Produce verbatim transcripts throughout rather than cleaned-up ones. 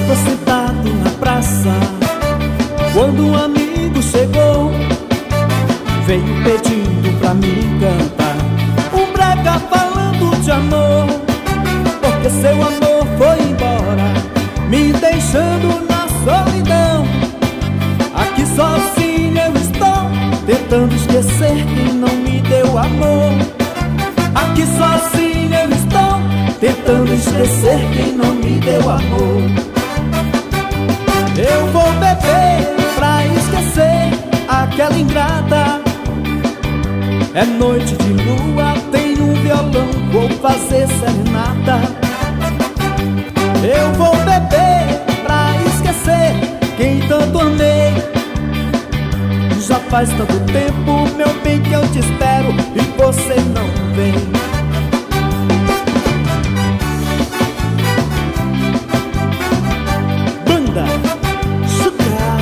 Estava sentado na praça quando um amigo chegou, veio pedindo pra mim cantar um brega falando de amor, porque seu amor foi embora, me deixando na solidão. Aqui sozinho eu estou, tentando esquecer quem não me deu amor. Aqui sozinho eu estou, tentando esquecer quem não me deu amor. Eu vou beber pra esquecer aquela ingrata. É noite de lua, tenho um violão, vou fazer serenata. Eu vou beber pra esquecer quem tanto amei. Já faz tanto tempo, meu bem, que eu te espero e você não vem. Banda Chucra.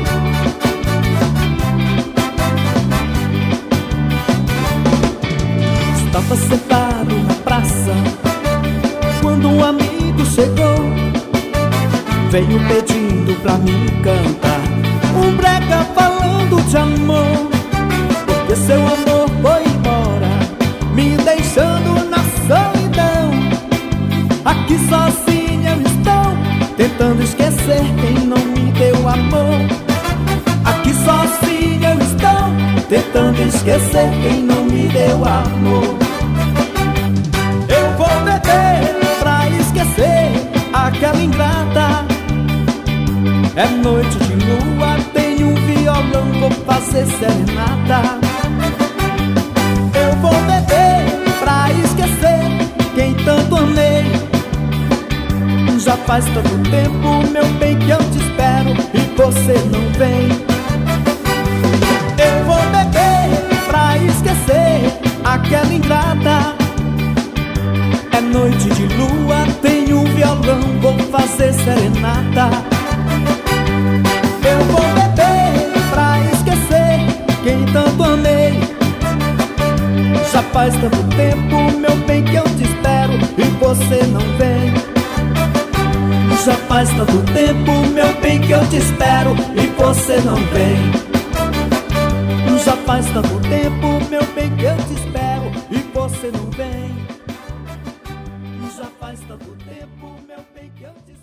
Estava sentado na praça quando um amigo chegou, veio pedindo pra mim cantar um brega falando de amor, porque seu amor foi embora, me deixando na solidão. Aqui sozinho eu estou, tentando esquecer quem não me deu amor. Aqui sozinho eu estou, tentando esquecer quem não me deu amor. Eu vou beber pra esquecer aquela ingrata. É noite de lua, tenho um violão, vou fazer serenata. Eu vou beber pra esquecer quem tanto amei. Já faz tanto tempo, meu bem, que eu te espero e você não vem. Eu vou beber pra esquecer aquela ingrata. É noite de lua, tenho um violão, vou fazer serenata. Eu vou beber pra esquecer quem tanto amei. Já faz tanto tempo, meu bem, que eu te espero e você não vem. Já faz tanto tempo, meu bem, que eu te espero e você não vem. Já faz tanto tempo, meu bem, que eu te espero e você não vem. Já faz tanto tempo, meu bem, que eu te espero.